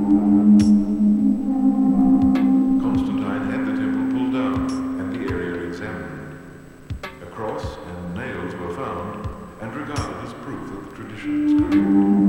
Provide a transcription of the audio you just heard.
Constantine had the temple pulled down and the area examined. A cross and nails were found and regarded as proof that the tradition was correct.